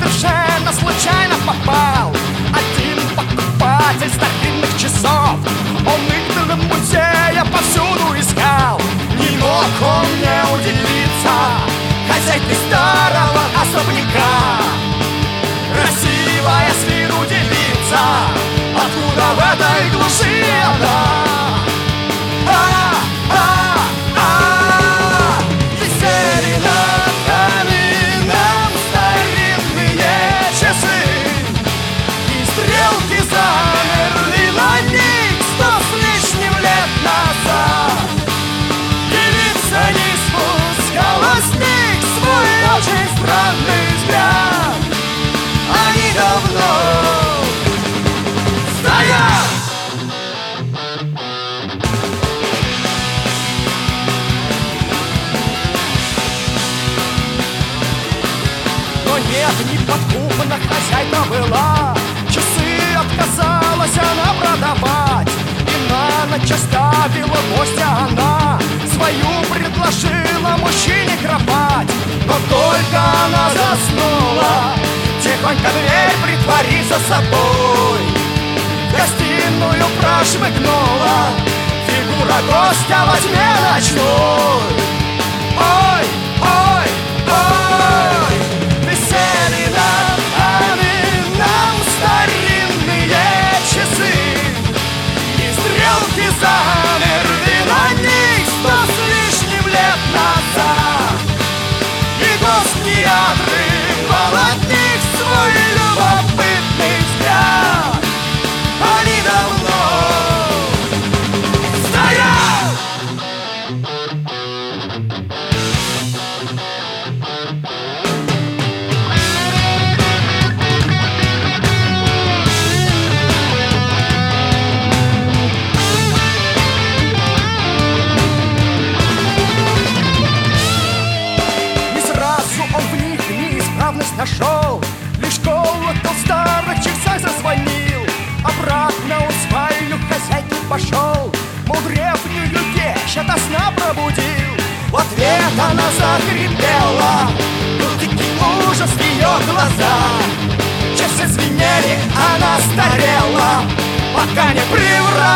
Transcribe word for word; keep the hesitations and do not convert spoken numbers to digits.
совершенно случайно попал один покупатель старинных часов. Он их для музея повсюду искал. Не мог он не удивиться хозяйке старого особняка. Красивая с виду девица, откуда в этой глуши она? А, а, а, висели над камином старинные часы, и стрелки замерли на них сто с лишним лет назад. Девица не спускала с них свой очень странный взгляд. Они давно стоят. Но нет, не подкупана хозяйка была. Часы отказалась она продавать, и на ночь оставила гостя она. Свою предложила мужчине кровать. Но только она заснула, тихонько дверь притвори за собой. В гостиную прошмыгнула фигура гостя во тьме ночной. Ой, ой, ой, висели над камином старинные часы, и стрелки замерли на них сто с лишним лет назад. И гость не отрывал от них свой любопытный взгляд. Они давно стоят. Не сразу он в них неисправность нашел, лишь колокол в старых часах зазвонил. Обратно он в спальню хозяйки пошел, мол, древнюю вещь ото сна пробудил. В ответ она захрипела, был дикий ужас в ее глазах. Часы звенели, она старела, пока не превратилась